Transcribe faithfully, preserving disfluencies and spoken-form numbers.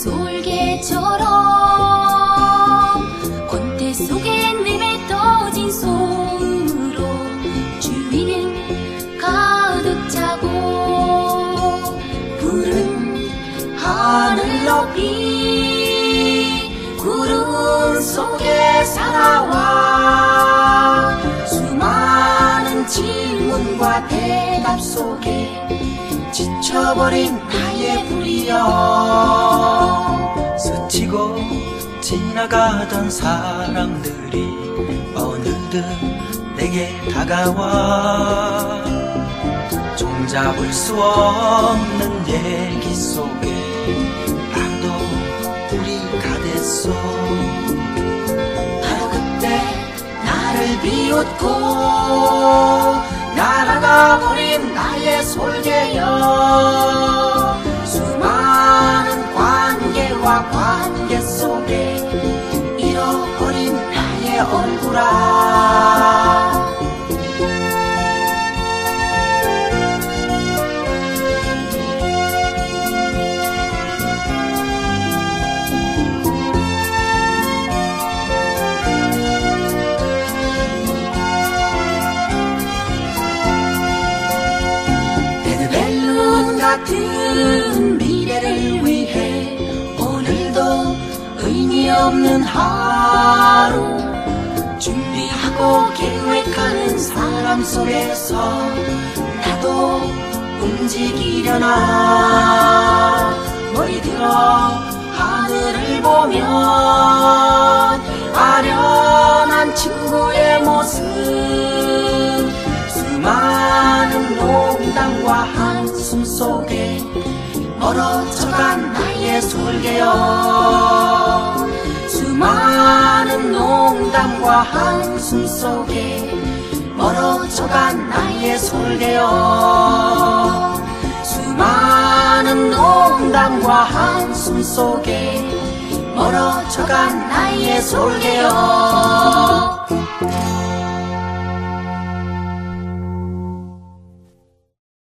솔개처럼 권태 속에 내뱉어진 소음으로 주위는 가득 차고 푸른 하늘 높이 구름 속에 살아와 수많은 질문과 대답 속에 지쳐버린 나의 불이여 스치고 지나가던 사람들이 어느덧 내게 다가와 종잡을 수 없는 얘기 속에 나도 우리가 됐어. 바로 그때 나를 비웃고 날아가버린 나의 솔개여 수많은 관계와 관계 속에 잃어버린 나의 얼굴아. 같은 미래를 위해 오늘도 의미 없는 하루 준비하고 계획하는 사람 속에서 나도 움직이려나. 머리 들어 하늘을 보면 아련한 친구의 모습 수많은 농담과 한숨 속에 멀어져간 나의 솔개여 수많은 농담과 한숨 속에 멀어져간 나의 솔개여 수많은 농담과 한숨 속에 멀어져간 나의 솔개여.